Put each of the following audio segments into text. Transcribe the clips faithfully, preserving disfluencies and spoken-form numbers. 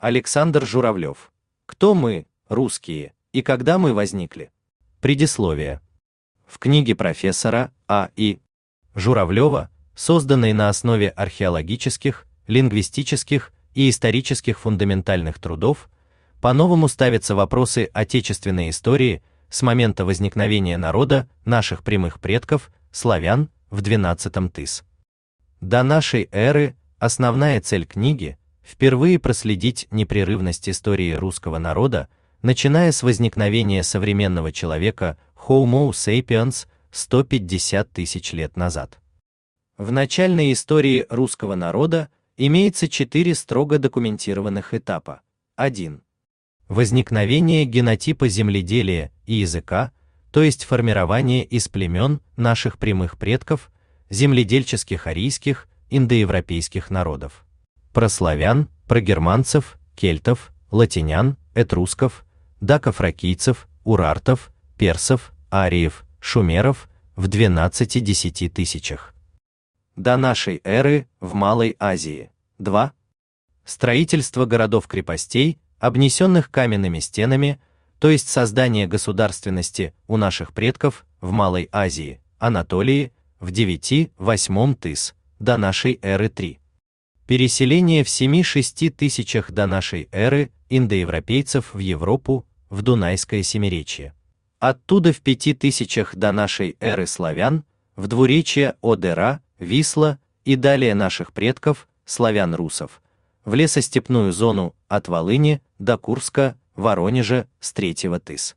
Александр Журавлев. Кто мы, русские, и когда мы возникли? Предисловие. В книге профессора А И Журавлева, созданной на основе археологических, лингвистических и исторических фундаментальных трудов, по-новому ставятся вопросы отечественной истории с момента возникновения народа наших прямых предков, славян, в двенадцатом тыс. До нашей эры основная цель книги – впервые проследить непрерывность истории русского народа, начиная с возникновения современного человека Homo sapiens сто пятьдесят тысяч лет назад. В начальной истории русского народа имеется четыре строго документированных этапа. один. Возникновение генотипа земледелия и языка, то есть формирование из племен наших прямых предков, земледельческих арийских, индоевропейских народов. Про славян, про германцев, кельтов, латинян, этрусков, дакофракийцев, урартов, персов, ариев, шумеров в двенадцати-десяти тысячах. До нашей эры в Малой Азии. два. Строительство городов-крепостей, обнесенных каменными стенами, то есть создание государственности у наших предков в Малой Азии, Анатолии, в девяти-восьмом тыс, до нашей эры. три. Переселение в семи-шести тысячах до нашей эры индоевропейцев в Европу, в Дунайское Семиречье. Оттуда в пяти тысячах до нашей эры славян, в двуречье Одера, Висла и далее наших предков, славян-русов, в лесостепную зону от Волыни до Курска, Воронежа с третьего тыс.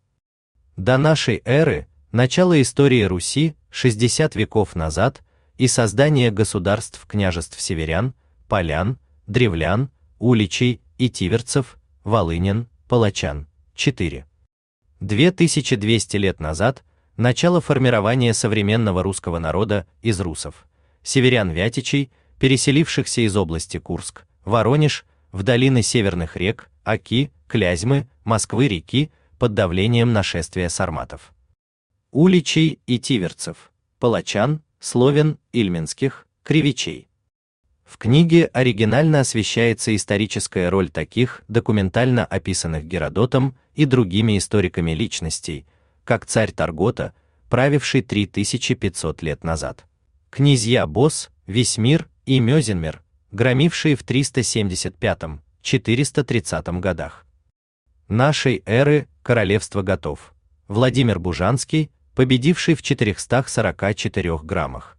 До нашей эры начало истории Руси шестьдесят веков назад и создание государств-княжеств северян, полян, древлян, уличей и тиверцев, волынян, палачан. четыре. две тысячи двести лет назад начало формирования современного русского народа из русов, северян-вятичей, переселившихся из области Курск, Воронеж, в долины северных рек, Оки, Клязьмы, Москвы-реки под давлением нашествия сарматов. Уличей и тиверцев, палачан, словен, ильменских, кривичей. В книге оригинально освещается историческая роль таких документально описанных Геродотом и другими историками личностей, как царь Таргота, правивший три тысячи пятьсот лет назад, князья Бос, Весьмир и Мёзенмер, громившие в триста семьдесят пятом — четыреста тридцатом годах нашей эры королевство готов, Владимир Бужанский, победивший в четырехстах сорока четырёх граммах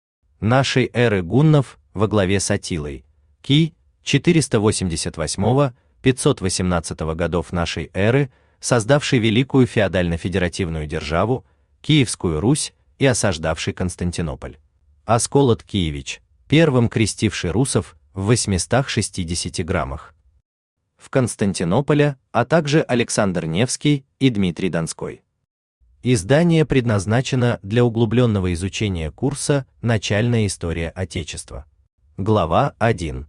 нашей эры гуннов во главе с Атилой, Ки, четыреста восемьдесят восьмого — пятьсот восемнадцатого годов нашей эры, создавший великую феодально-федеративную державу, Киевскую Русь и осаждавший Константинополь. Асколот Киевич, первым крестивший русов в восьмистах шестидесяти граммах в Константинополя, а также Александр Невский и Дмитрий Донской. Издание предназначено для углубленного изучения курса «Начальная история Отечества». Глава один.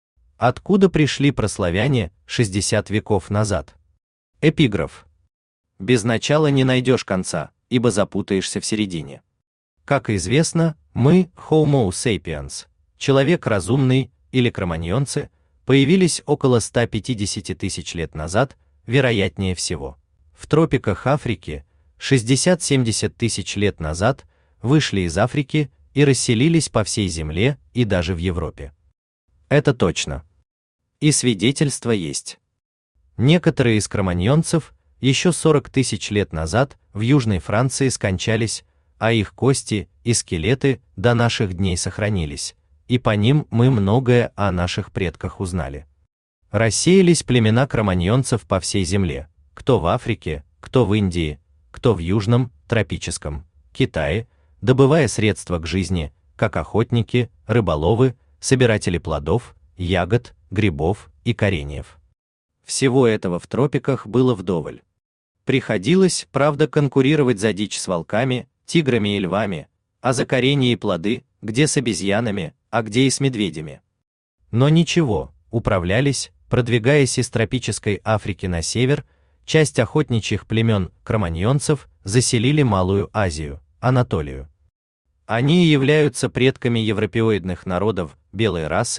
Откуда пришли прославяне шестьдесят веков назад? Эпиграф. Без начала не найдешь конца, ибо запутаешься в середине. Как известно, мы, Homo sapiens, человек разумный или кроманьонцы, появились около ста пятидесяти тысяч лет назад, вероятнее всего. В тропиках Африки шестьдесят-семьдесят тысяч лет назад вышли из Африки и расселились по всей Земле и даже в Европе. Это точно. И свидетельства есть. Некоторые из кроманьонцев еще сорок тысяч лет назад в Южной Франции скончались, а их кости и скелеты до наших дней сохранились, и по ним мы многое о наших предках узнали. Рассеялись племена кроманьонцев по всей Земле, кто в Африке, кто в Индии, кто в Южном, тропическом, Китае, добывая средства к жизни, как охотники, рыболовы, собиратели плодов, ягод, грибов и кореньев. Всего этого в тропиках было вдоволь. Приходилось, правда, конкурировать за дичь с волками, тиграми и львами, а за коренья и плоды, где с обезьянами, а где и с медведями. Но ничего, управлялись, продвигаясь из тропической Африки на север, часть охотничьих племен кроманьонцев заселили Малую Азию, Анатолию. Они являются предками европеоидных народов белой расы, в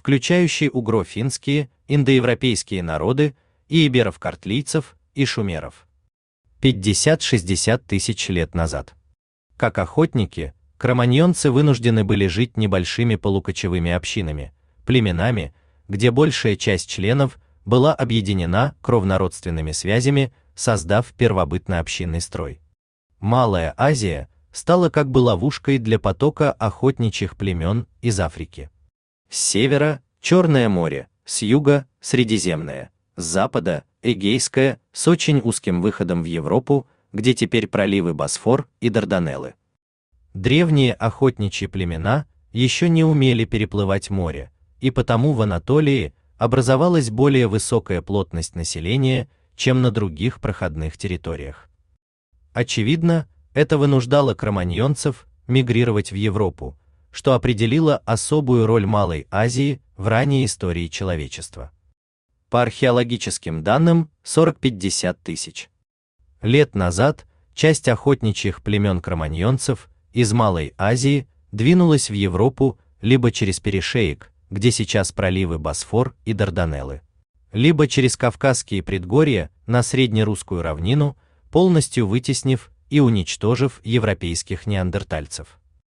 включающий угро-финские, индоевропейские народы и иберов-картлийцев и шумеров. пятьдесят-шестьдесят тысяч лет назад. Как охотники, кроманьонцы вынуждены были жить небольшими полукочевыми общинами, племенами, где большая часть членов была объединена кровнородственными связями, создав первобытно-общинный строй. Малая Азия стала как бы ловушкой для потока охотничьих племен из Африки. С севера – Черное море, с юга – Средиземное, с запада – Эгейское, с очень узким выходом в Европу, где теперь проливы Босфор и Дарданеллы. Древние охотничьи племена еще не умели переплывать море, и потому в Анатолии образовалась более высокая плотность населения, чем на других проходных территориях. Очевидно, это вынуждало кроманьонцев мигрировать в Европу, что определило особую роль Малой Азии в ранней истории человечества. По археологическим данным, сорок-пятьдесят тысяч лет назад часть охотничьих племен кроманьонцев из Малой Азии двинулась в Европу либо через перешеек, где сейчас проливы Босфор и Дарданеллы, либо через Кавказские предгорья на среднерусскую равнину, полностью вытеснив и уничтожив европейских неандертальцев.